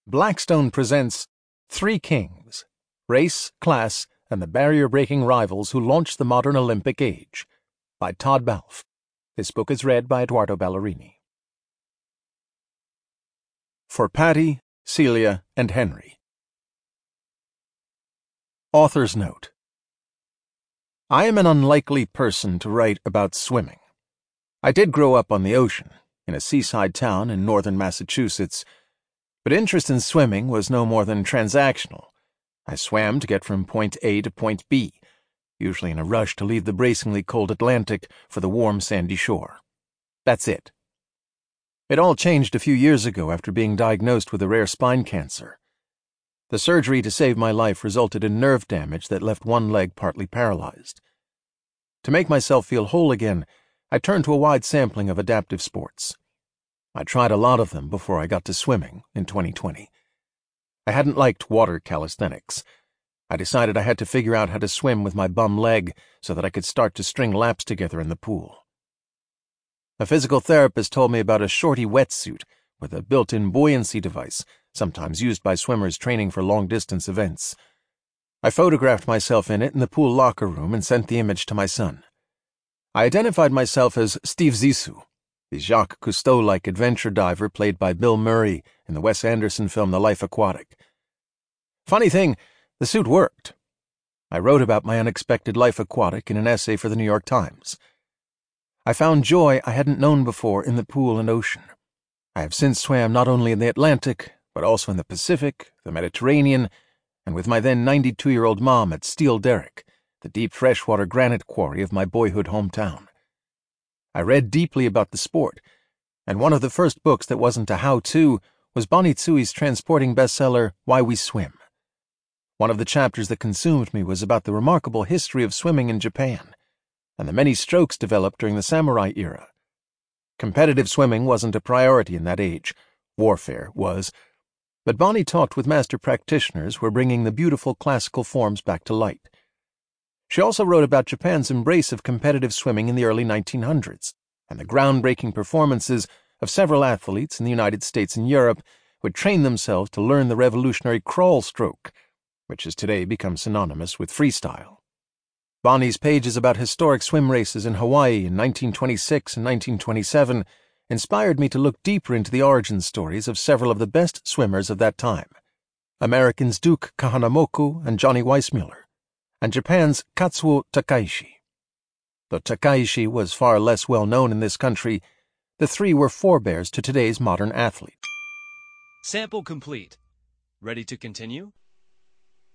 Blackstone presents Three Kings: Race, Class, and the Barrier-Breaking Rivals Who Launched the Modern Olympic Age, by Todd Balfe. This book is read by Eduardo Ballerini. For Patty, Celia, and Henry. Author's Note: I am an unlikely person to write about swimming. I did grow up on the ocean, in a seaside town in northern Massachusetts, but interest in swimming was no more than transactional. I swam to get from point A to point B, usually in a rush to leave the bracingly cold Atlantic for the warm sandy shore. That's it. It all changed a few years ago after being diagnosed with a rare spine cancer. The surgery to save my life resulted in nerve damage that left one leg partly paralyzed. To make myself feel whole again, I turned to a wide sampling of adaptive sports. I tried a lot of them before I got to swimming in 2020. I hadn't liked water calisthenics. I decided I had to figure out how to swim with my bum leg so that I could start to string laps together in the pool. A physical therapist told me about a shorty wetsuit with a built-in buoyancy device, sometimes used by swimmers training for long-distance events. I photographed myself in it in the pool locker room and sent the image to my son. I identified myself as Steve Zissou, the Jacques Cousteau-like adventure diver played by Bill Murray in the Wes Anderson film The Life Aquatic. Funny thing, the suit worked. I wrote about my unexpected life aquatic in an essay for the New York Times. I found joy I hadn't known before in the pool and ocean. I have since swam not only in the Atlantic, but also in the Pacific, the Mediterranean, and with my then 92-year-old mom at Steel Derrick, the deep freshwater granite quarry of my boyhood hometown. I read deeply about the sport, and one of the first books that wasn't a how-to was Bonnie Tsui's transporting bestseller, Why We Swim. One of the chapters that consumed me was about the remarkable history of swimming in Japan, and the many strokes developed during the samurai era. Competitive swimming wasn't a priority in that age. Warfare was. But Bonnie talked with master practitioners who were bringing the beautiful classical forms back to light. She also wrote about Japan's embrace of competitive swimming in the early 1900s, and the groundbreaking performances of several athletes in the United States and Europe who had trained themselves to learn the revolutionary crawl stroke, which has today become synonymous with freestyle. Bonnie's pages about historic swim races in Hawaii in 1926 and 1927 inspired me to look deeper into the origin stories of several of the best swimmers of that time, Americans Duke Kahanamoku and Johnny Weissmuller, and Japan's Katsuo Takaishi. Though Takaishi was far less well known in this country, the three were forebears to today's modern athlete. Sample complete. Ready to continue?